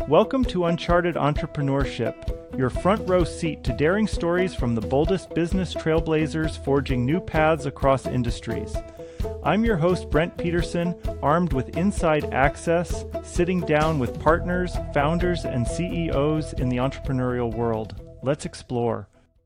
Welcome to Uncharted Entrepreneurship, your front row seat to daring stories from the boldest business trailblazers forging new paths across industries. I'm your host, Brent Peterson, armed with inside access, sitting down with partners, founders, and CEOs in the entrepreneurial world. Let's explore.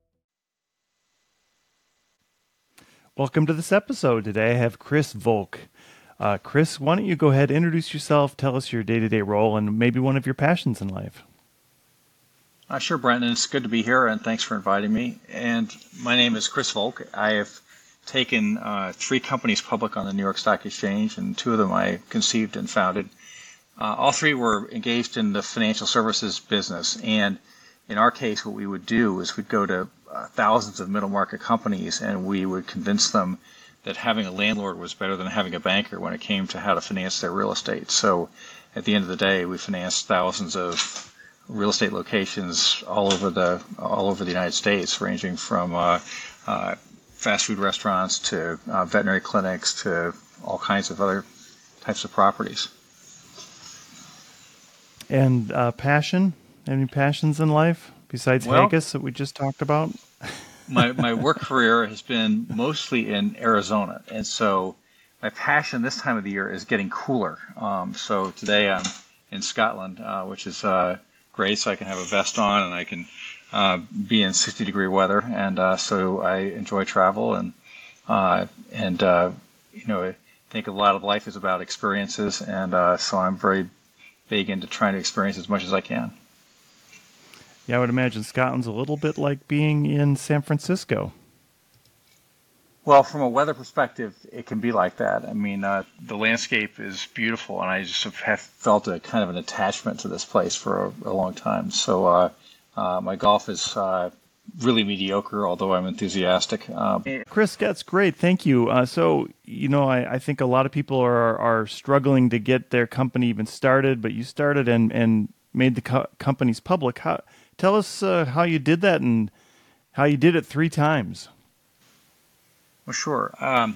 Welcome to this episode. Today I have Chris Volk. Chris, why don't you go ahead, introduce yourself, tell us your day-to-day role, and maybe one of your passions in life. Sure, Brendan. It's good to be here, and thanks for inviting me. And my name is Chris Volk. I have taken 3 companies public on the New York Stock Exchange, and 2 of them I conceived and founded. All 3 were engaged in the financial services business, and in our case, what we would do is we'd go to thousands of middle-market companies, and we would convince them that having a landlord was better than having a banker when it came to how to finance their real estate. So at the end of the day, we financed thousands of real estate locations all over the United States, ranging from fast food restaurants to veterinary clinics to all kinds of other types of properties. And passion? Any passions in life besides Haggis that we just talked about? My work career has been mostly in Arizona, and so my passion this time of the year is getting cooler. So today I'm in Scotland, which is great, so I can have a vest on and I can be in 60-degree weather, and so I enjoy travel, and I think a lot of life is about experiences, and so I'm very big into trying to experience as much as I can. Yeah, I would imagine Scotland's a little bit like being in San Francisco. Well, from a weather perspective, it can be like that. I mean, the landscape is beautiful, and I just have felt a kind of an attachment to this place for a long time. So my golf is really mediocre, although I'm enthusiastic. Chris, that's great. Thank you. I think a lot of people are struggling to get their company even started, but you started and made the companies public. Tell us how you did that and how you did it 3 times. Well, sure.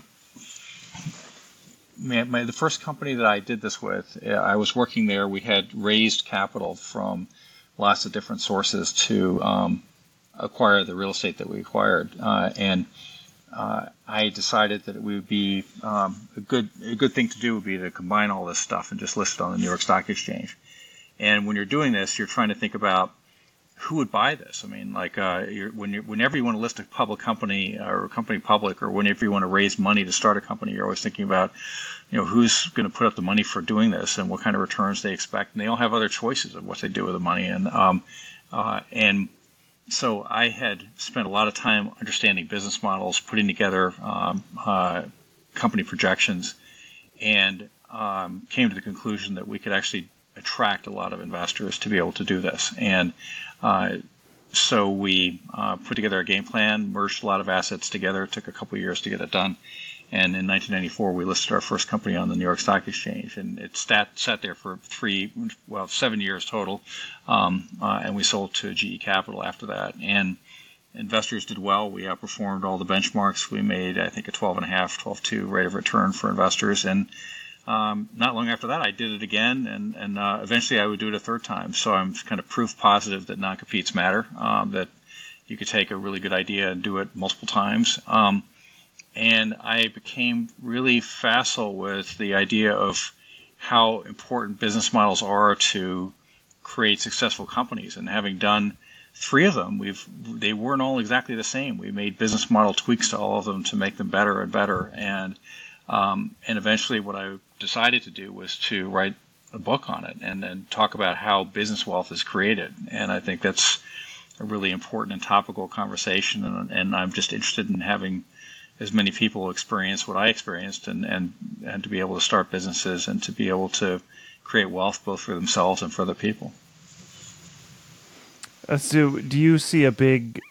The first company that I did this with, I was working there. We had raised capital from lots of different sources to acquire the real estate that we acquired, and I decided that it would be a good thing to do would be to combine all this stuff and just list it on the New York Stock Exchange. And when you're doing this, you're trying to think about who would buy this. I mean, like whenever you want to list a public company or a company public, or whenever you want to raise money to start a company, you're always thinking about, who's going to put up the money for doing this and what kind of returns they expect. And they all have other choices of what they do with the money. And so I had spent a lot of time understanding business models, putting together company projections, and came to the conclusion that we could actually attract a lot of investors to be able to do this. And so we put together a game plan, merged a lot of assets together. It took a couple of years to get it done. And in 1994, we listed our first company on the New York Stock Exchange. And it sat there for 7 years total. And we sold to GE Capital after that. And investors did well. We outperformed all the benchmarks. We made, I think, a 12.5, 12.2 rate of return for investors. And not long after that, I did it again, and eventually I would do it a 3rd time. So I'm kind of proof positive that non-competes matter, that you could take a really good idea and do it multiple times. And I became really facile with the idea of how important business models are to create successful companies. And having done 3 of them, they weren't all exactly the same. We made business model tweaks to all of them to make them better and better. And eventually what I decided to do was to write a book on it and talk about how business wealth is created. And I think that's a really important and topical conversation. And I'm just interested in having as many people experience what I experienced and to be able to start businesses and to be able to create wealth both for themselves and for other people. So do you see a big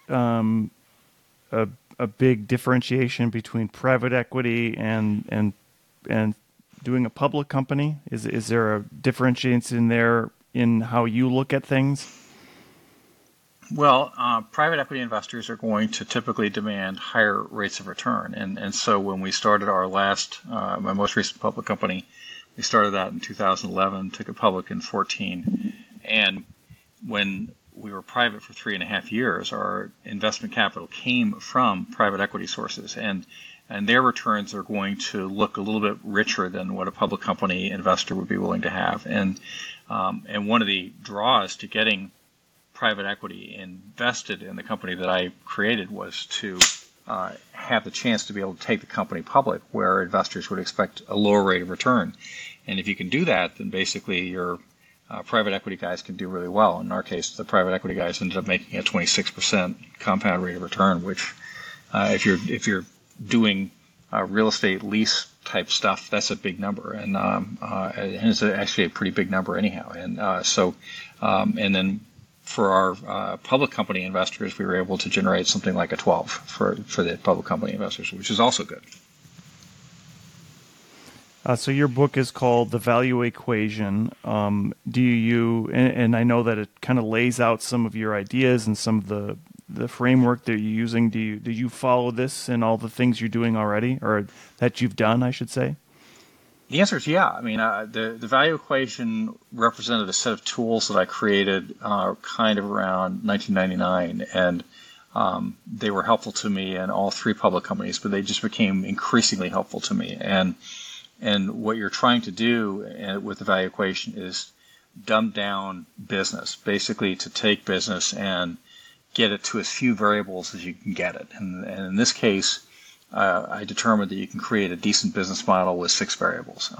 differentiation between private equity and doing a public company? Is there a differentiation in there in how you look at things? Well, private equity investors are going to typically demand higher rates of return. And so when we started my most recent public company, we started that in 2011, took it public in 2014. And when we were private for 3.5 years, our investment capital came from private equity sources, and their returns are going to look a little bit richer than what a public company investor would be willing to have. And one of the draws to getting private equity invested in the company that I created was to have the chance to be able to take the company public, where investors would expect a lower rate of return. And if you can do that, then basically your private equity guys can do really well. In our case, the private equity guys ended up making a 26% compound rate of return, which if you're doing real estate lease type stuff, that's a big number, and it's actually a pretty big number anyhow. And and then for our public company investors, we were able to generate something like a 12 for the public company investors, which is also good. So your book is called The Value Equation. And I know that it kind of lays out some of your ideas and some of the framework that you're using. Do you follow this in all the things you're doing already, or that you've done, I should say? The answer is yeah. I mean, the Value Equation represented a set of tools that I created kind of around 1999, and they were helpful to me in all three public companies, but they just became increasingly helpful to me. And what you're trying to do with the Value Equation is dumb down business, basically to take business and get it to as few variables as you can get it. And in this case, I determined that you can create a decent business model with 6 variables.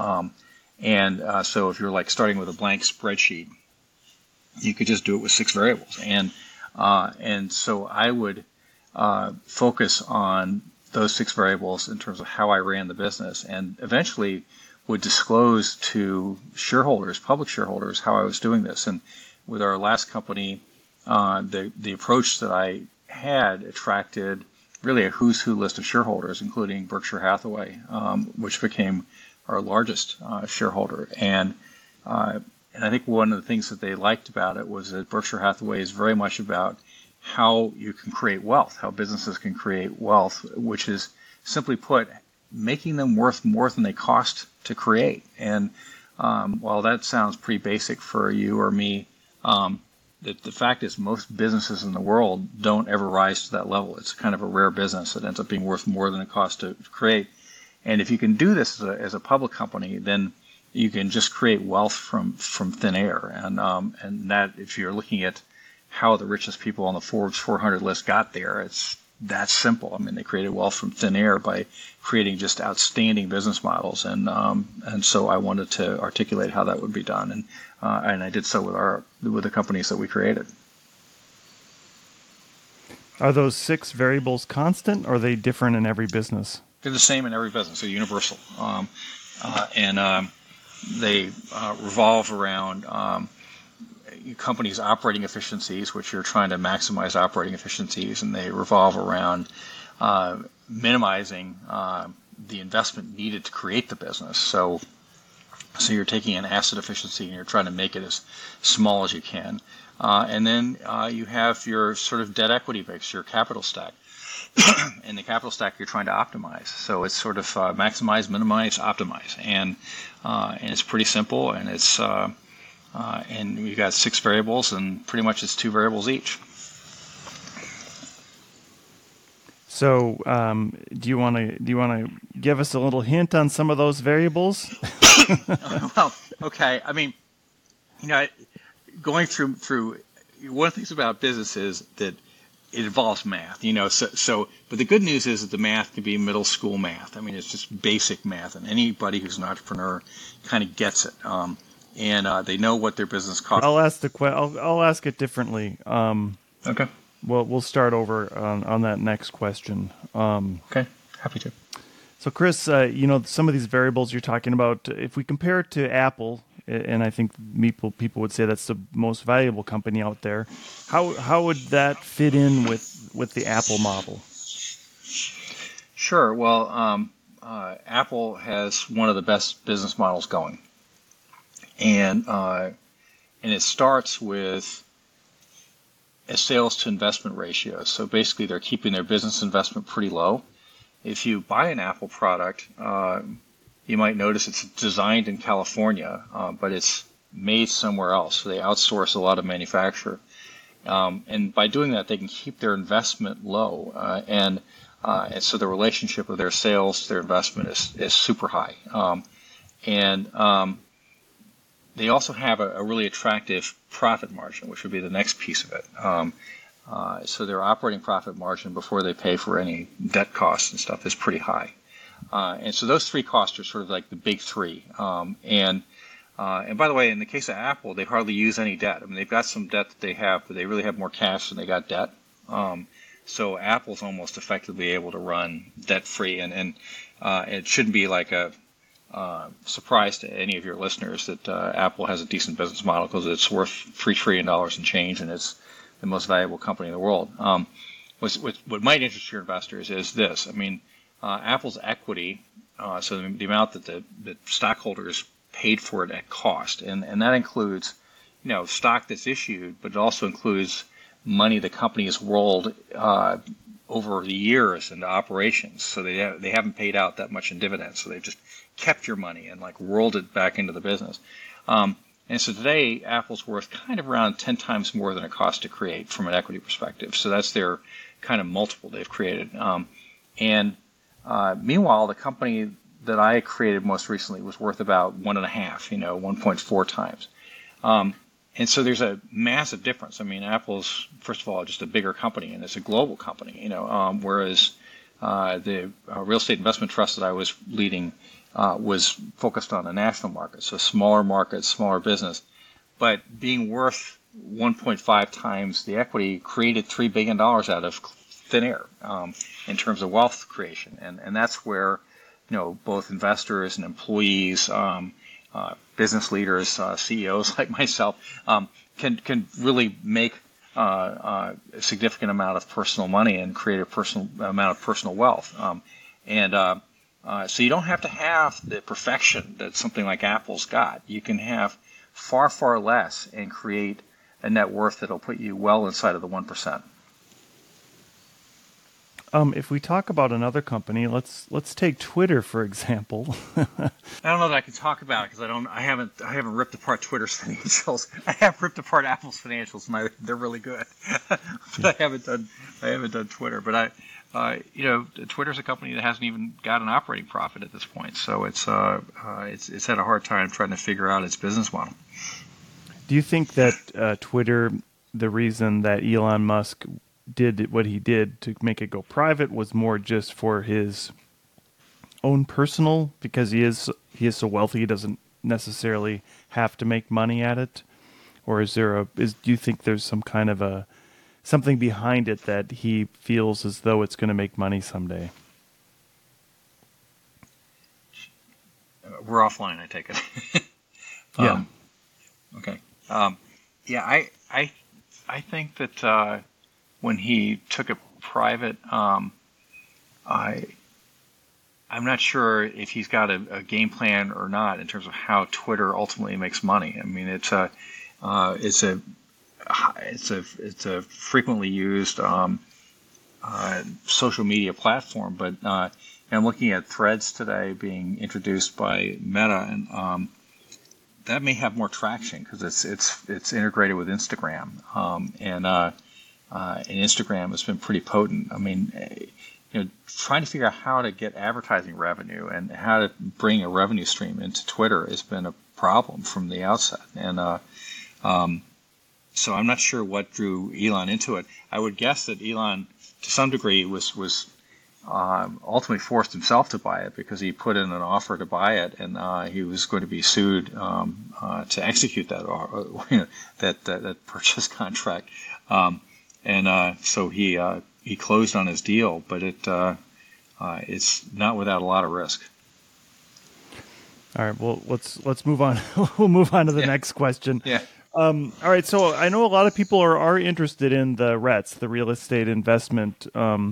So if you're like starting with a blank spreadsheet, you could just do it with 6 variables. And so I would focus on those 6 variables in terms of how I ran the business, and eventually would disclose to shareholders, public shareholders, how I was doing this. And with our last company, the approach that I had attracted really a who's who list of shareholders, including Berkshire Hathaway, which became our largest shareholder. And I think one of the things that they liked about it was that Berkshire Hathaway is very much about how you can create wealth, how businesses can create wealth, which is, simply put, making them worth more than they cost to create. And while that sounds pretty basic for you or me, the fact is most businesses in the world don't ever rise to that level. It's kind of a rare business that ends up being worth more than it costs to create. And if you can do this as a public company, then you can just create wealth from thin air. And that, if you're looking at how the richest people on the Forbes 400 list got there, it's that simple. I mean, they created wealth from thin air by creating just outstanding business models, and so I wanted to articulate how that would be done, and I did so with the companies that we created. Are those 6 variables constant, or are they different in every business? They're the same in every business. They're universal, and they revolve around companies' operating efficiencies, which you're trying to maximize operating efficiencies, and they revolve around minimizing the investment needed to create the business. So you're taking an asset efficiency and you're trying to make it as small as you can. And then you have your sort of debt equity mix, your capital stack. In the capital stack, you're trying to optimize. So it's sort of maximize, minimize, optimize, and it's pretty simple, and it's and we've got 6 variables, and pretty much it's 2 variables each. So, do you want to give us a little hint on some of those variables? Well, okay. I mean, going through one of the things about business is that it involves math. But the good news is that the math can be middle school math. I mean, it's just basic math, and anybody who's an entrepreneur kind of gets it. And they know what their business costs. I'll ask it differently. Okay. Well, we'll start over on that next question. Okay, happy to. So, Chris, some of these variables you're talking about, if we compare it to Apple, and I think people would say that's the most valuable company out there, how would that fit in with the Apple model? Sure. Well, Apple has one of the best business models going. And it starts with a sales to investment ratio. So basically, they're keeping their business investment pretty low. If you buy an Apple product, you might notice it's designed in California, but it's made somewhere else. So they outsource a lot of manufacture. And by doing that, they can keep their investment low. And so the relationship of their sales to their investment is super high. And they also have a really attractive profit margin, which would be the next piece of it. So their operating profit margin before they pay for any debt costs and stuff is pretty high. And so those three costs are sort of like the big three. And by the way, in the case of Apple, they hardly use any debt. I mean, they've got some debt that they have, but they really have more cash than they got debt. So Apple's almost effectively able to run debt-free, and it shouldn't be like a surprise to any of your listeners that Apple has a decent business model because it's worth $3 trillion and change, and it's the most valuable company in the world. What might interest your investors is this. I mean, Apple's equity, so the amount that the stockholders paid for it at cost, and that includes, stock that's issued, but it also includes money the company has rolled over the years into operations. So they haven't paid out that much in dividends. So they've just kept your money and rolled it back into the business. And so today, Apple's worth kind of around 10 times more than it cost to create from an equity perspective. So that's their kind of multiple they've created. Meanwhile, the company that I created most recently was worth about 1.4 times. And so there's a massive difference. I mean, Apple's, first of all, just a bigger company, and it's a global company, whereas the real estate investment trust that I was leading was focused on the national market, so smaller markets, smaller business. But being worth 1.5 times the equity created $3 billion out of thin air in terms of wealth creation. And that's where, both investors and employees, business leaders, CEOs like myself, can really make a significant amount of personal money and create a personal amount of personal wealth. So you don't have to have the perfection that something like Apple's got. You can have far, far less and create a net worth that'll put you well inside of the 1%. If we talk about another company, let's take Twitter for example. I don't know that I can talk about it because I haven't ripped apart Twitter's financials. I have ripped apart Apple's financials, and they're really good. But I haven't done Twitter. But Twitter's a company that hasn't even got an operating profit at this point, so it's had a hard time trying to figure out its business model. Do you think that Twitter, the reason that Elon Musk did what he did to make it go private was more just for his own personal, because he is so wealthy he doesn't necessarily have to make money at it? Or do you think there's some kind of something behind it that he feels as though it's going to make money someday? We're offline, I take it. Yeah. Okay. I think that when he took it private, I'm not sure if he's got a game plan or not in terms of how Twitter ultimately makes money. I mean, it's a frequently used social media platform, but I'm looking at Threads today being introduced by Meta, and that may have more traction because it's integrated with Instagram, and Instagram has been pretty potent. I mean, trying to figure out how to get advertising revenue and how to bring a revenue stream into Twitter has been a problem from the outset. And so I'm not sure what drew Elon into it. I would guess that Elon, to some degree, was ultimately forced himself to buy it because he put in an offer to buy it, and he was going to be sued to execute that purchase contract. So he closed on his deal, but it's not without a lot of risk. All right, well, let's move on. We'll move on to the next question. Yeah. All right, so I know a lot of people are interested in the REITs, the real estate investment,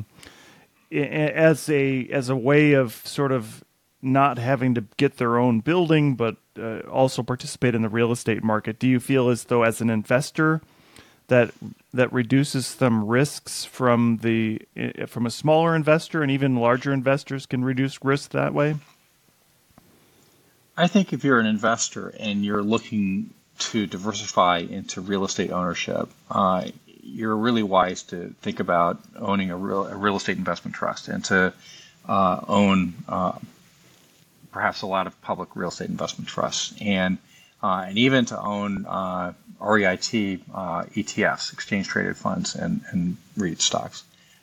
as a way of sort of not having to get their own building, but also participate in the real estate market. Do you feel as though, as an investor, that reduces some risks from a smaller investor, and even larger investors can reduce risk that way? I think if you're an investor and you're looking to diversify into real estate ownership, you're really wise to think about owning a real estate investment trust and to own perhaps a lot of public real estate investment trusts, and even to own REIT ETFs, exchange traded funds, and REIT stocks.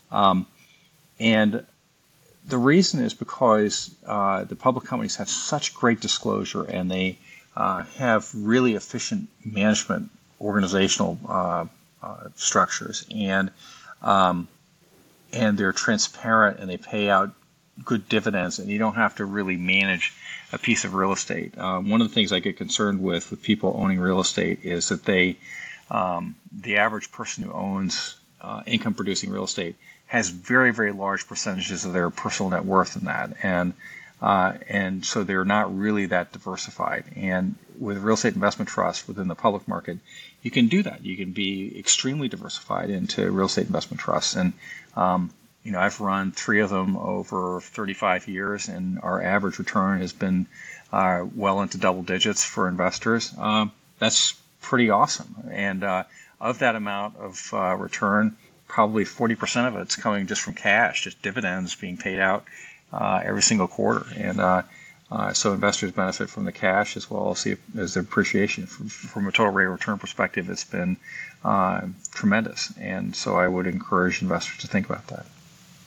And the reason is because the public companies have such great disclosure, and they have really efficient management organizational structures, and they're transparent, and they pay out good dividends, and you don't have to really manage a piece of real estate. One of the things I get concerned with people owning real estate is that the average person who owns income-producing real estate has very, very large percentages of their personal net worth in that, and so they're not really that diversified. And with real estate investment trusts within the public market, you can do that. You can be extremely diversified into real estate investment trusts, and I've run 3 of them over 35 years, and our average return has been well into double digits for investors. That's pretty awesome. And of that amount of return, probably 40% of it's coming just from cash, just dividends being paid out every single quarter. And so investors benefit from the cash as well as the appreciation. From a total rate of return perspective, it's been tremendous. And so I would encourage investors to think about that.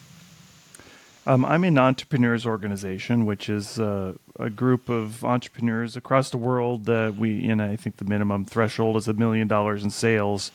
I'm in Entrepreneurs Organization, which is a group of entrepreneurs across the world that I think the minimum threshold is $1 million in sales.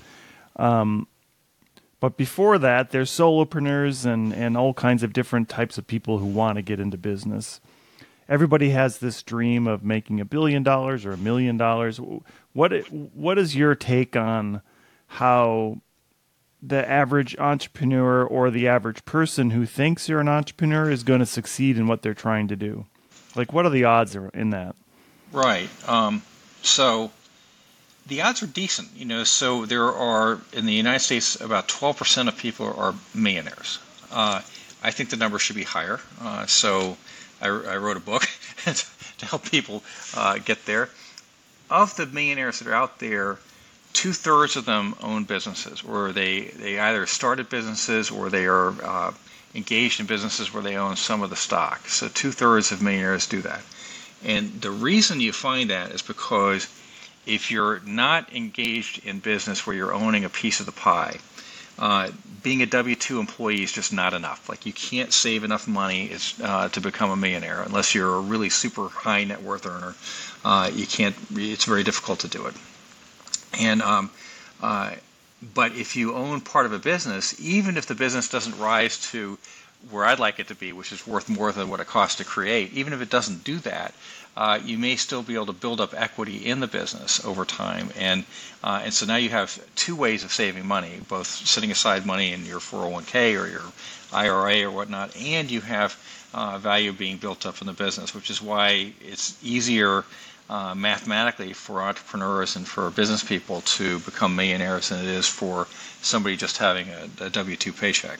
But before that, there's solopreneurs and all kinds of different types of people who want to get into business. Everybody has this dream of making $1 billion or $1 million. What is your take on how the average entrepreneur or the average person who thinks you're an entrepreneur is going to succeed in what they're trying to do? Like, what are the odds in that? Right. So the odds are decent. So there are, in the United States, about 12% of people are millionaires. I think the number should be higher. So I wrote a book to help people get there. Of the millionaires that are out there, 2/3 of them own businesses, or they either started businesses or they are engaged in businesses where they own some of the stock. So 2/3 of millionaires do that. And the reason you find that is because if you're not engaged in business where you're owning a piece of the pie, being a W-2 employee is just not enough. Like, you can't save enough money to become a millionaire unless you're a really super high net worth earner. You can't. It's very difficult to do it. And but if you own part of a business, even if the business doesn't rise to where I'd like it to be, which is worth more than what it costs to create, even if it doesn't do that, you may still be able to build up equity in the business over time. And so now you have 2 ways of saving money, both setting aside money in your 401k or your IRA or whatnot, and you have value being built up in the business, which is why it's easier mathematically for entrepreneurs and for business people to become millionaires than it is for somebody just having a W-2 paycheck.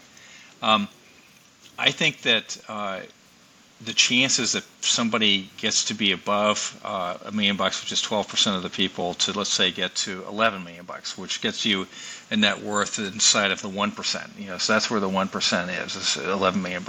I think that the chances that somebody gets to be above $1 million, which is 12% of the people, to, let's say, get to $11 million, which gets you a net worth inside of the 1%. So that's where the 1% is $11 million.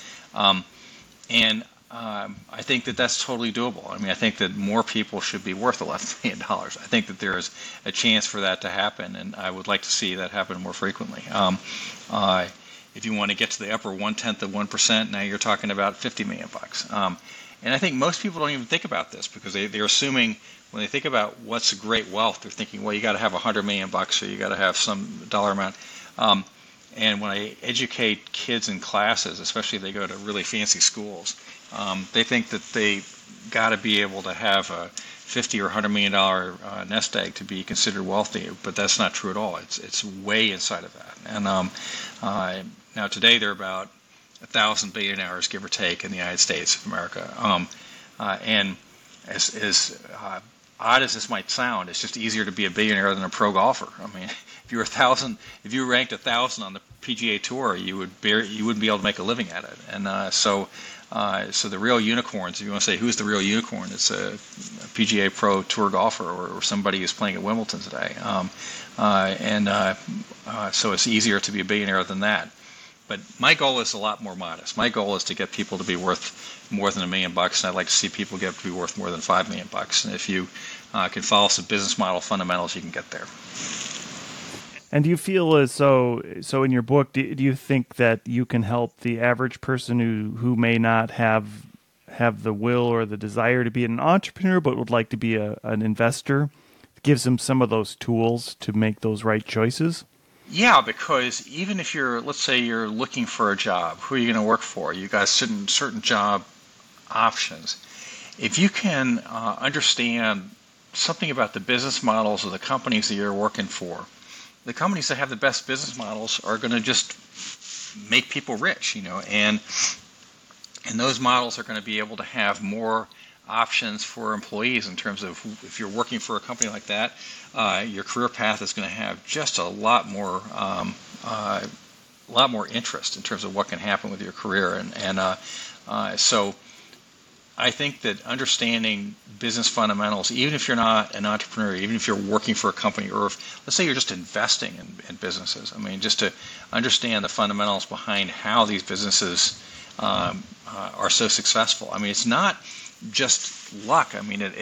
And I think that that's totally doable. I mean, I think that more people should be worth $11 million. I think that there is a chance for that to happen, and I would like to see that happen more frequently. If you want to get to the upper 1/10 of 1%, now you're talking about $50 million. And I think most people don't even think about this because they're assuming when they think about what's great wealth, they're thinking, well, you got to have $100 million or you got to have some dollar amount. And when I educate kids in classes, especially if they go to really fancy schools, they think that they got to be able to have a $50 or $100 million nest egg to be considered wealthy, but that's not true at all. It's way inside of that. And now today there are about 1,000 billionaires, give or take, in the United States of America. And as odd as this might sound, it's just easier to be a billionaire than a pro golfer. I mean, if you ranked 1,000 on the PGA Tour, you wouldn't be able to make a living at it. And so So the real unicorns, if you want to say who's the real unicorn, it's a PGA Pro Tour golfer or somebody who's playing at Wimbledon today. So it's easier to be a billionaire than that. But my goal is a lot more modest. My goal is to get people to be worth more than $1 million, and I'd like to see people get to be worth more than $5 million. And if you can follow some business model fundamentals, you can get there. And do you feel as though, so in your book, do you think that you can help the average person who may not have the will or the desire to be an entrepreneur, but would like to be an investor? It gives them some of those tools to make those right choices? Yeah, because even if let's say you're looking for a job, who are you going to work for? You got certain job options. If you can understand something about the business models of the companies that you're working for, the companies that have the best business models are going to just make people rich, and those models are going to be able to have more options for employees in terms of if you're working for a company like that, your career path is going to have just a lot more interest in terms of what can happen with your career, so I think that understanding business fundamentals, even if you're not an entrepreneur, even if you're working for a company, or let's say you're just investing in businesses, just to understand the fundamentals behind how these businesses are so successful. It's not just luck.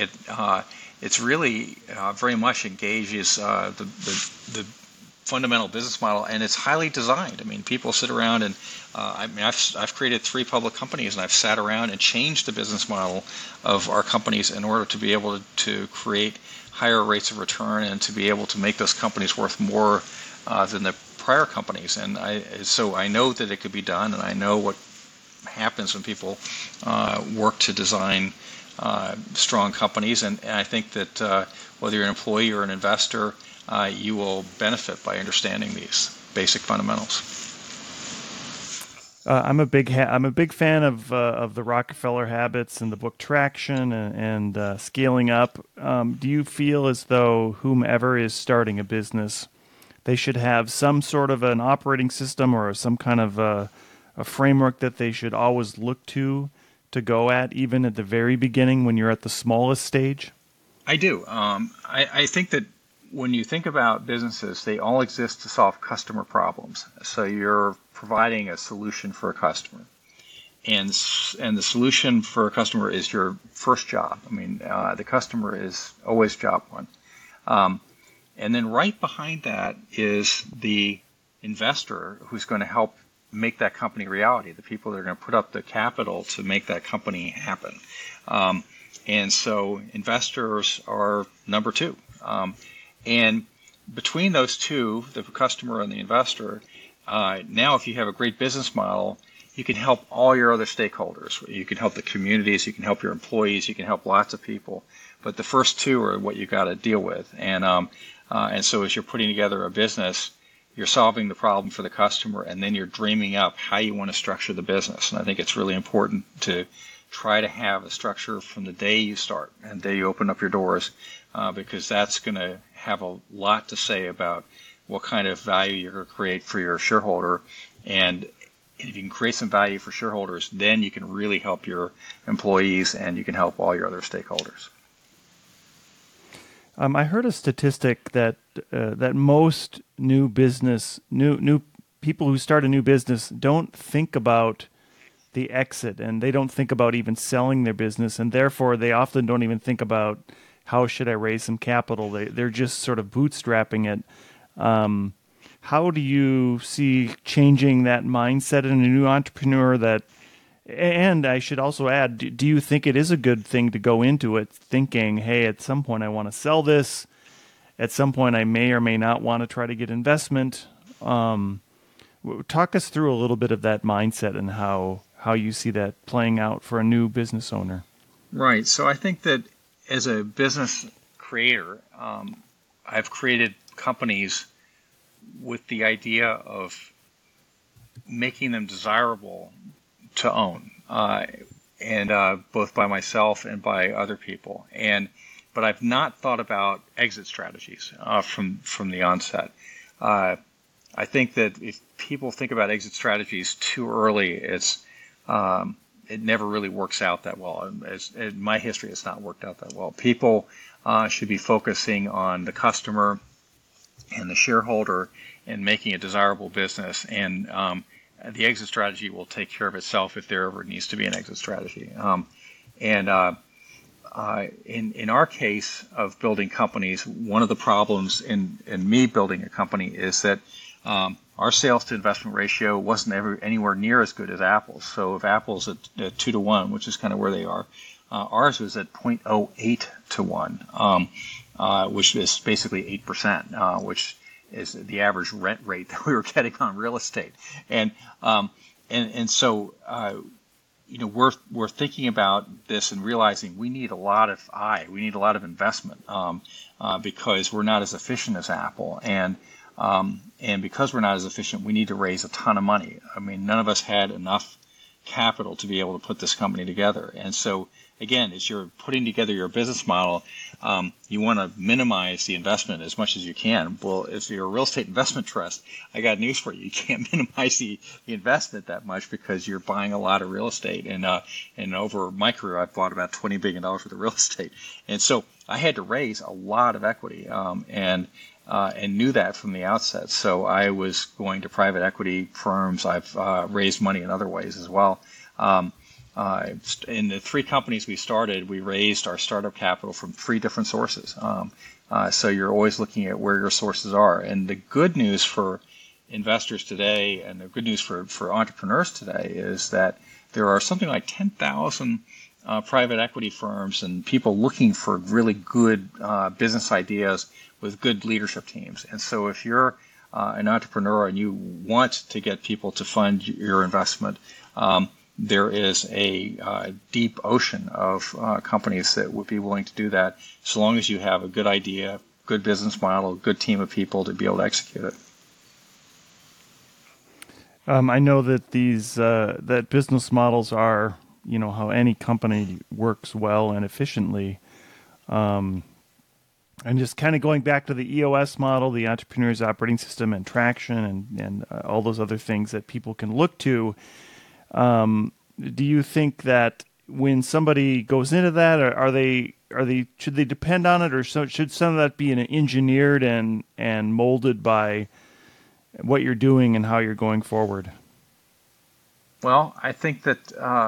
It's really very much engages the fundamental business model, and it's highly designed. People sit around and I've created 3 public companies, and I've sat around and changed the business model of our companies in order to be able to create higher rates of return and to be able to make those companies worth more than the prior companies. So I know that it could be done, and I know what happens when people work to design strong companies. And I think that whether you're an employee or an investor, you will benefit by understanding these basic fundamentals. I'm a big fan of the Rockefeller habits and the book Traction and Scaling Up. Do you feel as though whomever is starting a business, they should have some sort of an operating system or some kind of a framework that they should always look to go at, even at the very beginning when you're at the smallest stage? I do. I think that when you think about businesses, they all exist to solve customer problems. So you're providing a solution for a customer, and the solution for a customer is your first job. The customer is always job one, and then right behind that is the investor who's going to help make that company reality. The people that are going to put up the capital to make that company happen, and so investors are number 2. And between those two, the customer and the investor, now if you have a great business model, you can help all your other stakeholders. You can help the communities, you can help your employees, you can help lots of people. But the first 2 are what you've got to deal with. And so as you're putting together a business, you're solving the problem for the customer, and then you're dreaming up how you want to structure the business. And I think it's really important to try to have a structure from the day you start and the day you open up your doors, because that's going to have a lot to say about what kind of value you're going to create for your shareholder. And if you can create some value for shareholders, then you can really help your employees and you can help all your other stakeholders. I heard a statistic that most new people who start a new business don't think about the exit, and they don't think about even selling their business, and therefore they often don't even think about how should I raise some capital. They're just sort of bootstrapping it. How do you see changing that mindset in a new entrepreneur? And I should also add, do you think it is a good thing to go into it thinking, hey, at some point I want to sell this, at some point I may or may not want to try to get investment? Talk us through a little bit of that mindset and how you see that playing out for a new business owner. Right. So I think that as a business creator, I've created companies with the idea of making them desirable to own, and both by myself and by other people. But I've not thought about exit strategies from the onset. I think that if people think about exit strategies too early, it never really works out that well. In my history, it's not worked out that well. People should be focusing on the customer and the shareholder and making a desirable business, and the exit strategy will take care of itself if there ever needs to be an exit strategy. In our case of building companies, one of the problems in me building a company is that our sales to investment ratio wasn't anywhere near as good as Apple's. So if Apple's at 2 to 1, which is kind of where they are, ours was at 0.08 to 1, which is basically 8%, which is the average rent rate that we were getting on real estate. And so we're thinking about this and realizing we need a lot of investment because we're not as efficient as Apple, and because we're not as efficient, we need to raise a ton of money. I mean, none of us had enough capital to be able to put this company together. And so, again, as you're putting together your business model, you want to minimize the investment as much as you can. Well, if you're a real estate investment trust, I got news for you. You can't minimize the investment that much because you're buying a lot of real estate. And over my career, I've bought about $20 billion worth of real estate. And so I had to raise a lot of equity and knew that from the outset. So I was going to private equity firms. I've raised money in other ways as well. In the 3 companies we started, we raised our startup capital from 3 different sources. So you're always looking at where your sources are. And the good news for investors today, and the good news for entrepreneurs today, is that there are something like 10,000 private equity firms and people looking for really good business ideas with good leadership teams. And so if you're an entrepreneur and you want to get people to fund your investment, there is a deep ocean of companies that would be willing to do that, so long as you have a good idea, good business model, good team of people to be able to execute it. I know that that business models are, how any company works well and efficiently. And just kind of going back to the EOS model, the Entrepreneur's Operating System, and Traction, and all those other things that people can look to. Do you think that when somebody goes into that, should they depend on it, or should some of that be engineered and molded by what you're doing and how you're going forward? Well, I think that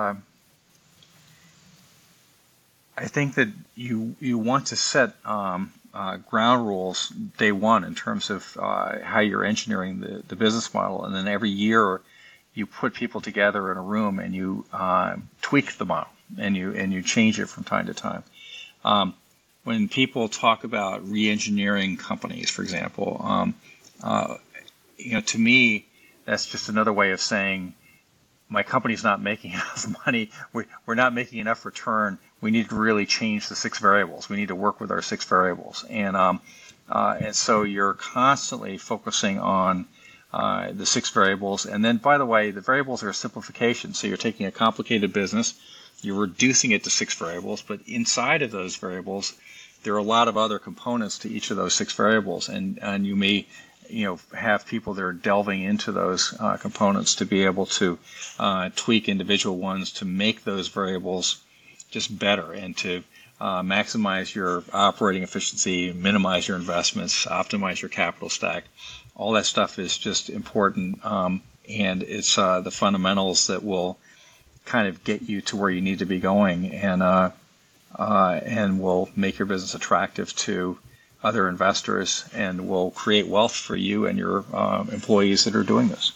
you want to set ground rules day one in terms of how you're engineering the business model, and then every year you put people together in a room and you tweak the model and you change it from time to time. When people talk about re-engineering companies, for example, to me that's just another way of saying my company's not making enough money. We're not making enough return. We need to really change the 6 variables. We need to work with our 6 variables, and so you're constantly focusing on the 6 variables. And then, by the way, the variables are a simplification. So you're taking a complicated business, you're reducing it to 6 variables, but inside of those variables, there are a lot of other components to each of those 6 variables, and you may have people that are delving into those components to be able to tweak individual ones to make those variables just better and to maximize your operating efficiency, minimize your investments, optimize your capital stack. All that stuff is just important, and it's the fundamentals that will kind of get you to where you need to be going, and will make your business attractive to other investors and will create wealth for you and your employees that are doing this.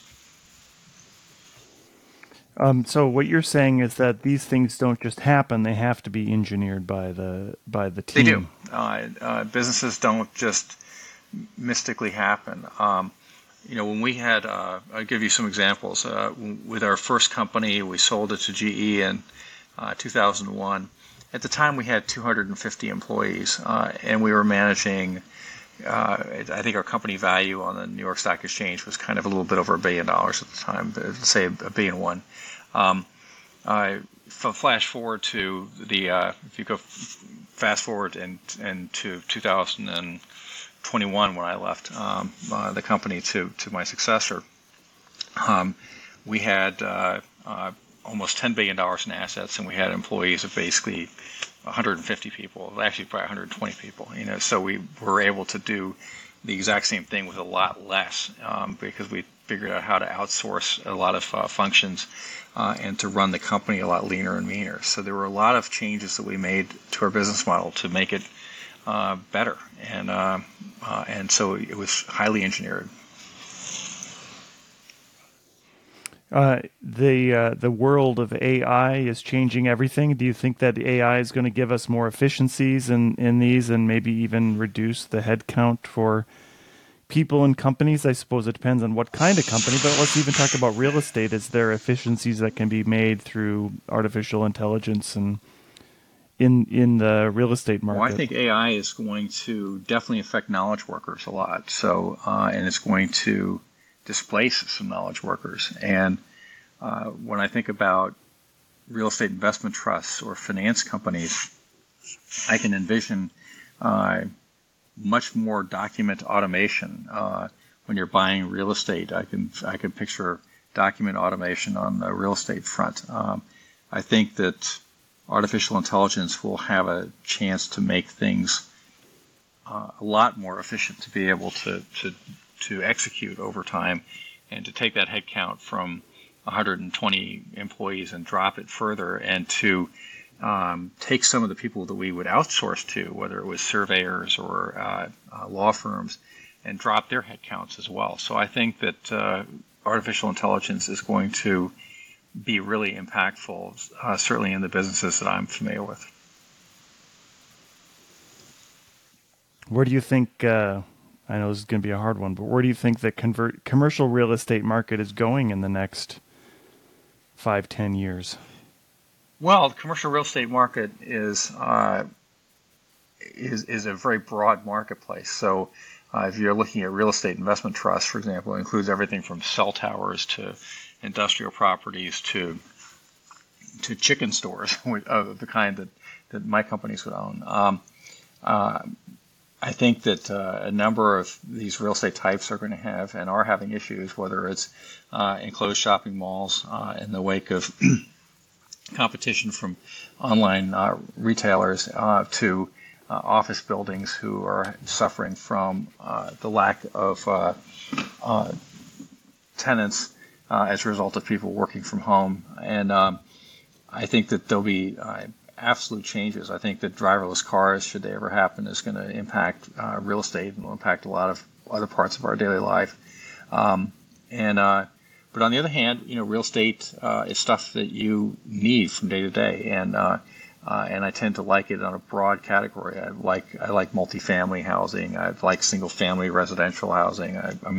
So what you're saying is that these things don't just happen; they have to be engineered by the team. They do. Businesses don't just mystically happen. When we had, I'll give you some examples. With our first company, we sold it to GE in 2001. At the time, we had 250 employees, and we were managing, I think our company value on the New York Stock Exchange was kind of a little bit over $1 billion at the time, let's say $1.1 billion. Flash forward to if you go fast forward into 2021 when I left the company to my successor, we had almost $10 billion in assets, and we had employees of basically 150 people, actually probably 120 people. So we were able to do the exact same thing with a lot less because we figured out how to outsource a lot of functions and to run the company a lot leaner and meaner. So there were a lot of changes that we made to our business model to make it better, and so it was highly engineered. The world of AI is changing everything. Do you think that AI is going to give us more efficiencies in these and maybe even reduce the headcount for people and companies? I suppose it depends on what kind of company, but let's even talk about real estate. Is there efficiencies that can be made through artificial intelligence and in the real estate market? Well, I think AI is going to definitely affect knowledge workers a lot. So, and it's going to displace some knowledge workers. And when I think about real estate investment trusts or finance companies, I can envision much more document automation. When you're buying real estate, I can picture document automation on the real estate front. I think that artificial intelligence will have a chance to make things a lot more efficient, to be able to execute over time, and to take that headcount from 120 employees and drop it further, and to take some of the people that we would outsource to, whether it was surveyors or law firms, and drop their headcounts as well. So I think that artificial intelligence is going to be really impactful, certainly in the businesses that I'm familiar with. Where do you think, I know this is going to be a hard one, but where do you think the commercial real estate market is going in the next 5-10 years? Well, the commercial real estate market is a very broad marketplace. So if you're looking at real estate investment trusts, for example, it includes everything from cell towers to industrial properties to chicken stores of the kind that my companies would own. I think that a number of these real estate types are going to have and are having issues, whether it's enclosed shopping malls in the wake of competition from online retailers to office buildings who are suffering from the lack of tenants as a result of people working from home. And I think that there'll be absolute changes. I think that driverless cars, should they ever happen, is going to impact real estate and will impact a lot of other parts of our daily life. But on the other hand, real estate is stuff that you need from day to day, and I tend to like it on a broad category. I like multifamily housing. I like single family residential housing.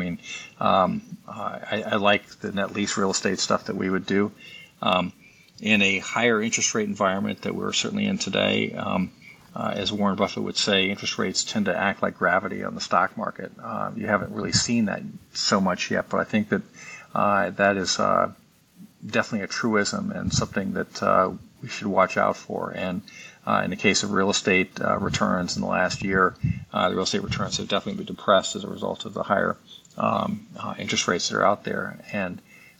I like the net lease real estate stuff that we would do. In a higher interest rate environment that we're certainly in today, as Warren Buffett would say, interest rates tend to act like gravity on the stock market. You haven't really seen that so much yet, but I think that that is definitely a truism and something that we should watch out for. And in the case of real estate returns in the last year, the real estate returns have definitely been depressed as a result of the higher interest rates that are out there. And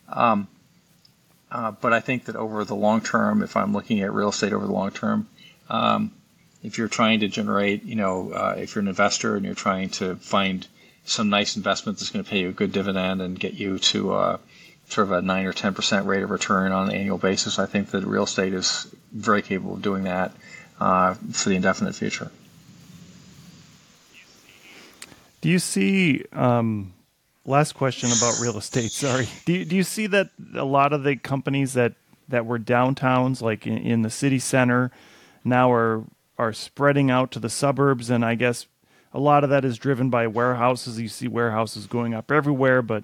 but I think that over the long term, if I'm looking at real estate over the long term, if you're trying to generate, if you're an investor and you're trying to find some nice investment that's going to pay you a good dividend and get you to sort of a 9 or 10% rate of return on an annual basis, I think that real estate is very capable of doing that for the indefinite future. Do you see, last question about real estate, sorry. Do you see that a lot of the companies that were downtowns, like in the city center, now are spreading out to the suburbs? And I guess a lot of that is driven by warehouses. You see warehouses going up everywhere, but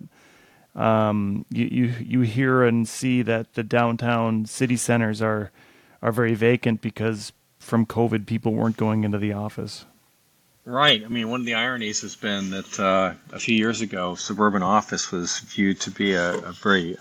you hear and see that the downtown city centers are very vacant because from COVID, people weren't going into the office. Right. I mean, one of the ironies has been that a few years ago, suburban office was viewed to be a very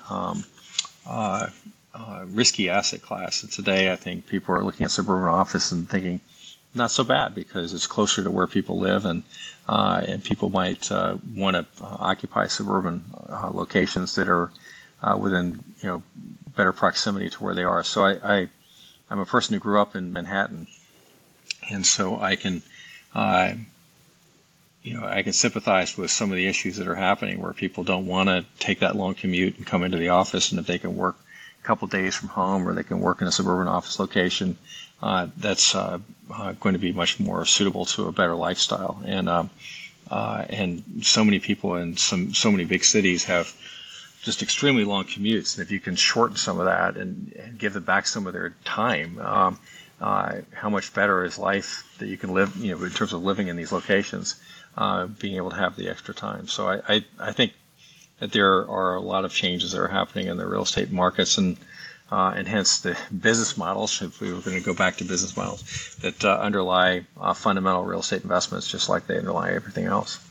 risky asset class. And today, I think people are looking at suburban office and thinking, not so bad, because it's closer to where people live, and people might want to occupy suburban locations that are within better proximity to where they are. So I'm a person who grew up in Manhattan, and so I can sympathize with some of the issues that are happening where people don't want to take that long commute and come into the office, and if they can work a couple of days from home or they can work in a suburban office location, that's going to be much more suitable to a better lifestyle. And so many people in so many big cities have just extremely long commutes, and if you can shorten some of that and give them back some of their time, how much better is life that you can live, in terms of living in these locations, being able to have the extra time. So I think that there are a lot of changes that are happening in the real estate markets, and hence the business models, if we were going to go back to business models, that underlie fundamental real estate investments, just like they underlie everything else.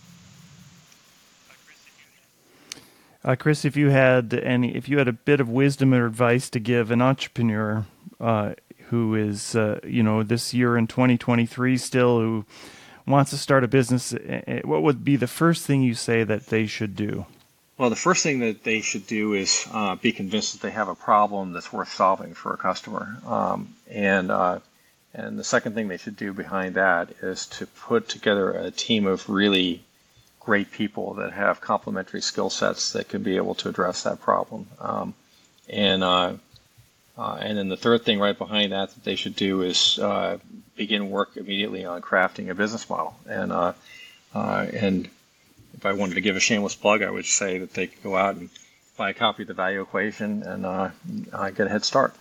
Chris, if you had a bit of wisdom or advice to give an entrepreneur who is, this year in 2023 still, who wants to start a business, what would be the first thing you say that they should do? Well, the first thing that they should do is be convinced that they have a problem that's worth solving for a customer. And the second thing they should do behind that is to put together a team of really great people that have complementary skill sets that can be able to address that problem. And then the third thing right behind that they should do is begin work immediately on crafting a business model. And if I wanted to give a shameless plug, I would say that they could go out and buy a copy of the Value Equation and get a head start.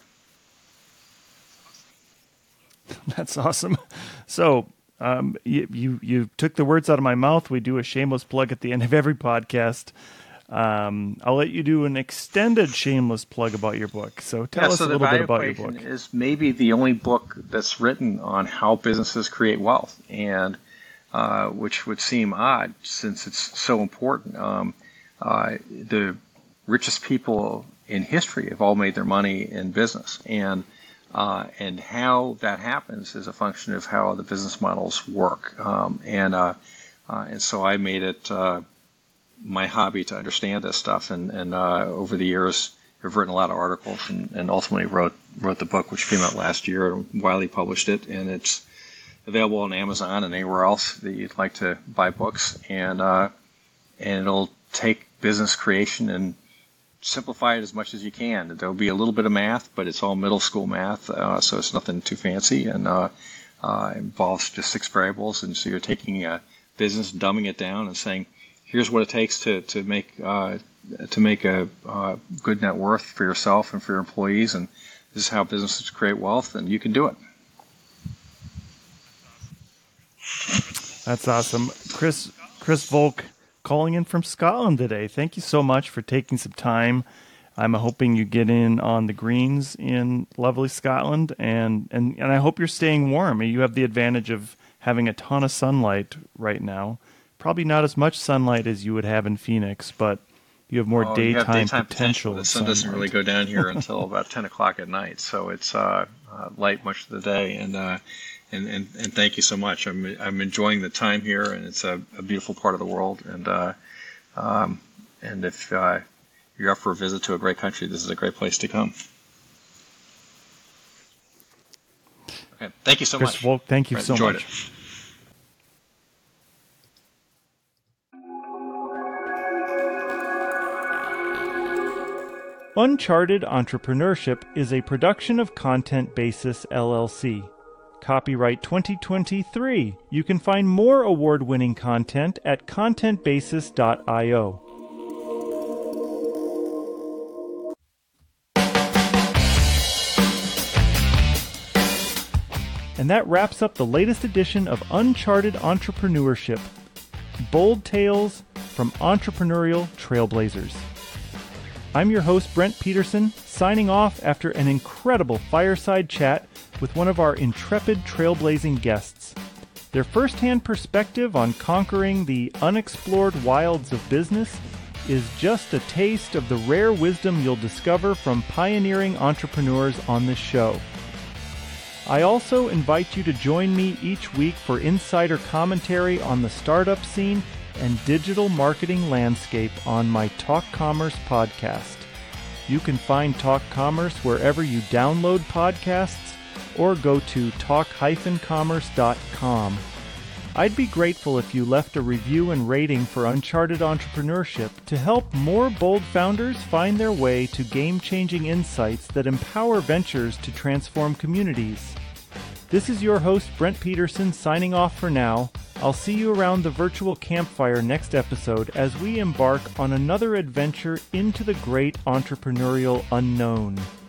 That's awesome. So you took the words out of my mouth. We do a shameless plug at the end of every podcast. I'll let you do an extended shameless plug about your book. So tell us a little bit about your book. The Value Equation is maybe the only book that's written on how businesses create wealth, and which would seem odd since it's so important. The richest people in history have all made their money in business, and how that happens is a function of how the business models work. And so I made it my hobby to understand this stuff, and over the years I've written a lot of articles and ultimately wrote the book, which came out last year, and Wiley published it, and it's available on Amazon and anywhere else that you'd like to buy books, and it'll take business creation and simplify it as much as you can. There'll be a little bit of math, but it's all middle school math, so it's nothing too fancy, and involves just 6 variables, and so you're taking a business, dumbing it down, and saying, here's what it takes to make a good net worth for yourself and for your employees, and this is how businesses create wealth, and you can do it. That's awesome. Chris Volk calling in from Scotland today. Thank you so much for taking some time. I'm hoping you get in on the greens in lovely Scotland, and I hope you're staying warm. You have the advantage of having a ton of sunlight right now. Probably not as much sunlight as you would have in Phoenix, but you have more daytime potential. The sun doesn't really go down here until about 10 o'clock at night, so it's light much of the day. And thank you so much. I'm enjoying the time here, and it's a beautiful part of the world. And if you're up for a visit to a great country, this is a great place to come. Okay, thank you so much. Chris Volk, thank you so much. Enjoyed it. Uncharted Entrepreneurship is a production of Content Basis, LLC. Copyright 2023. You can find more award-winning content at contentbasis.io. And that wraps up the latest edition of Uncharted Entrepreneurship. Bold tales from entrepreneurial trailblazers. I'm your host, Brent Peterson, signing off after an incredible fireside chat with one of our intrepid trailblazing guests. Their first-hand perspective on conquering the unexplored wilds of business is just a taste of the rare wisdom you'll discover from pioneering entrepreneurs on this show. I also invite you to join me each week for insider commentary on the startup scene and digital marketing landscape on my Talk Commerce podcast. You can find Talk Commerce wherever you download podcasts or go to talk-commerce.com. I'd be grateful if you left a review and rating for Uncharted Entrepreneurship to help more bold founders find their way to game-changing insights that empower ventures to transform communities. This is your host, Brent Peterson, signing off for now. I'll see you around the virtual campfire next episode as we embark on another adventure into the great entrepreneurial unknown.